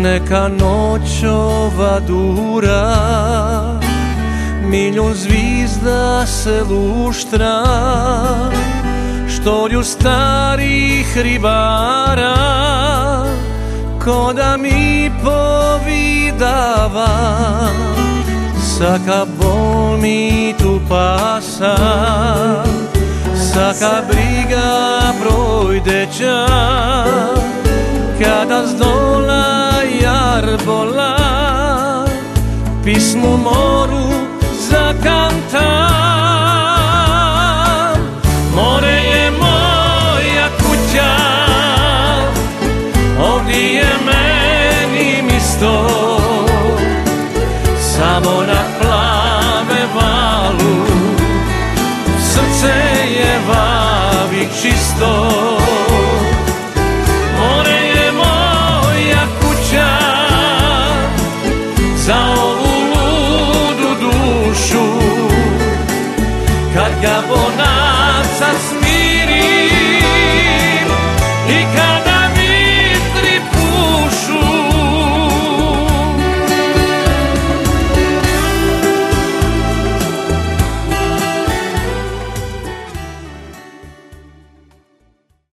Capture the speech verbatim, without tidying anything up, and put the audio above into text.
Neka noć ova dura, milion zvizda se luštra, štorju starih ribara, ko da mi povidava. Saka bol mi tu pasa, saka briga projdeća, kada zdola jarbola, pismu moru zakantam. More je moja kuća, ovdje je meni misto, samo na plave valu, srce je vavih čisto. More je moja kuća, za ovu ludu dušu, kad ga bonaca smije.